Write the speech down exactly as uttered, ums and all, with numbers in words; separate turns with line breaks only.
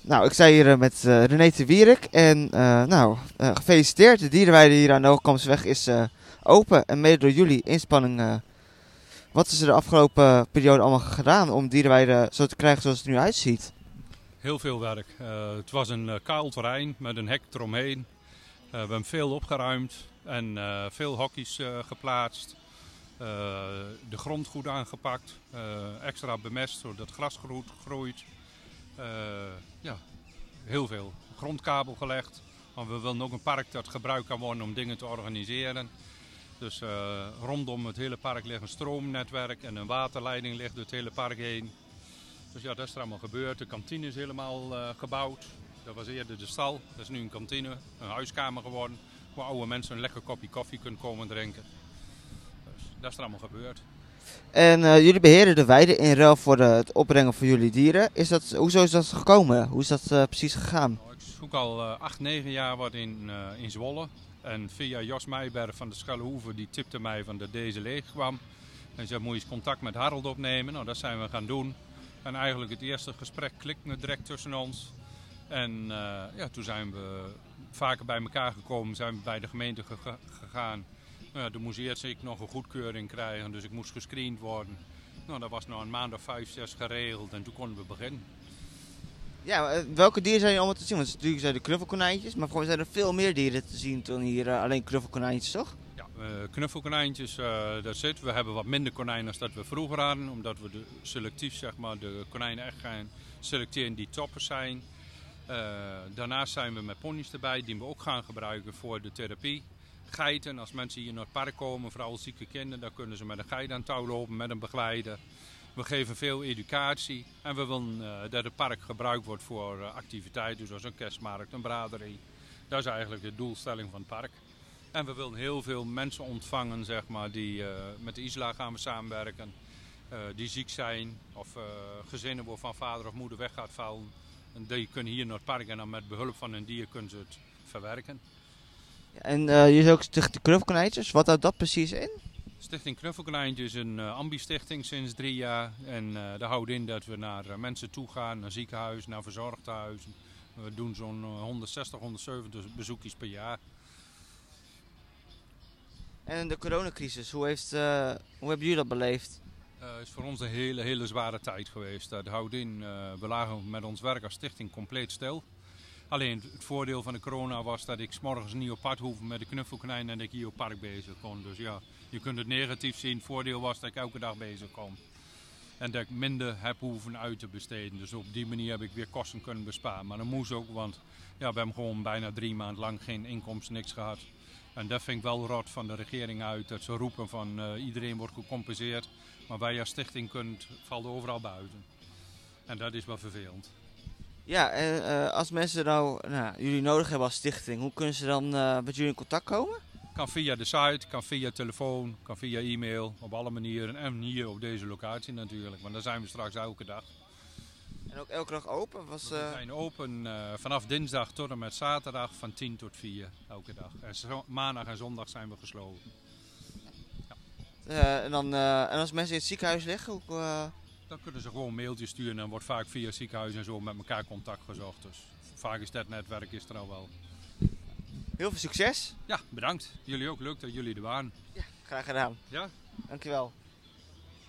Nou, ik sta hier uh, met uh, René de Wierik en uh, nou, uh, gefeliciteerd. De dierenweide hier aan de Hoogkampseweg is uh, open en mede door jullie inspanning. Uh, wat is er de afgelopen periode allemaal gedaan om dierenweide zo te krijgen zoals het er nu uitziet?
Heel veel werk. Uh, het was een uh, kaal terrein met een hek eromheen. Uh, we hebben veel opgeruimd en uh, veel hokjes uh, geplaatst. Uh, de grond goed aangepakt, uh, extra bemest zodat het gras goed groeit. Uh, ja, heel veel. Grondkabel gelegd, want we willen ook een park dat gebruikt kan worden om dingen te organiseren. Dus uh, rondom het hele park ligt een stroomnetwerk en een waterleiding ligt door het hele park heen. Dus ja, dat is er allemaal gebeurd. De kantine is helemaal uh, gebouwd. Dat was eerder de stal, dat is nu een kantine, een huiskamer geworden. Waar oude mensen een lekker kopje koffie kunnen komen drinken. Dus dat is er allemaal gebeurd.
En uh, jullie beheren de weide in ruil voor de, het opbrengen van jullie dieren. Is dat, hoezo is dat gekomen? Hoe is dat uh, precies gegaan?
Nou, ik zoek al uh, acht, negen jaar wat in, uh, in Zwolle. En via Jos Meijberg van de Schellehoeve, die tipte mij van dat deze leeg kwam. En zei, moet je eens contact met Harold opnemen? Nou, dat zijn we gaan doen. En eigenlijk het eerste gesprek klikte direct tussen ons. En uh, ja, toen zijn we vaker bij elkaar gekomen, zijn we bij de gemeente ge- gegaan. Nou ja, toen moest eerst ik nog een goedkeuring krijgen, dus ik moest gescreend worden. Nou, dat was nog een maand of vijf, zes geregeld en toen konden we beginnen.
Ja, welke dieren zijn je allemaal te zien? Want natuurlijk zijn de knuffelkonijntjes, maar volgens mij zijn er veel meer dieren te zien dan hier uh, alleen knuffelkonijntjes, toch?
Ja, uh, knuffelkonijntjes, uh, dat zit. We hebben wat minder konijnen dan dat we vroeger hadden, omdat we de, selectief zeg maar, de konijnen echt gaan selecteren die toppers zijn. Uh, daarnaast zijn we met ponies erbij, die we ook gaan gebruiken voor de therapie. Geiten, als mensen hier naar het park komen, vooral zieke kinderen, dan kunnen ze met een geit aan touw lopen, met een begeleider. We geven veel educatie en we willen uh, dat het park gebruikt wordt voor uh, activiteiten, zoals een kerstmarkt, een braderie. Dat is eigenlijk de doelstelling van het park. En we willen heel veel mensen ontvangen, zeg maar, die uh, met de Isla gaan we samenwerken, uh, die ziek zijn of uh, gezinnen waarvan vader of moeder weg gaat vallen. En die kunnen hier naar het park en dan met behulp van een dier kunnen ze het verwerken.
En uh, je is ook Stichting Knuffelkonijntjes. Wat houdt dat precies in?
Stichting Knuffelkonijntje is een uh, ambi-stichting sinds drie jaar. En uh, dat houdt in dat we naar uh, mensen toe gaan, naar ziekenhuizen, naar verzorgtehuizen. We doen zo'n uh, honderdzestig, honderdzeventig bezoekjes per jaar.
En de coronacrisis, hoe, heeft, uh, hoe hebben jullie dat beleefd?
Het uh, is voor ons een hele, hele zware tijd geweest. Dat houdt in, uh, we lagen met ons werk als stichting compleet stil. Alleen het voordeel van de corona was dat ik 's morgens niet op pad hoefde met de knuffelkonijn en dat ik hier op park bezig kon. Dus ja, je kunt het negatief zien. Het voordeel was dat ik elke dag bezig kon. En dat ik minder heb hoeven uit te besteden. Dus op die manier heb ik weer kosten kunnen besparen. Maar dat moest ook, want ja, we hebben gewoon bijna drie maanden lang geen inkomsten, niks gehad. En dat vind ik wel rot van de regering uit. Dat ze roepen van uh, iedereen wordt gecompenseerd. Maar wij als stichting kunt, valt overal buiten. En dat is wel vervelend.
Ja, en uh, als mensen nou, nou jullie nodig hebben als stichting, hoe kunnen ze dan uh, met jullie in contact komen?
Kan via de site, kan via telefoon, kan via e-mail, op alle manieren. En hier op deze locatie natuurlijk, want daar zijn we straks elke dag.
En ook elke dag open? Was, uh...
We zijn open uh, vanaf dinsdag tot en met zaterdag van tien tot vier elke dag. En zo, maandag en zondag zijn we gesloten.
Ja. Uh, en, dan, uh, en als mensen in het ziekenhuis liggen, hoe... Uh...
Dan kunnen ze gewoon een mailtje sturen en dan wordt vaak via het ziekenhuis en zo met elkaar contact gezocht. Dus vaak is dat netwerk is er al wel.
Heel veel succes.
Ja, bedankt. Jullie ook. Leuk dat jullie er waren.
Ja, graag gedaan.
Ja.
Dankjewel.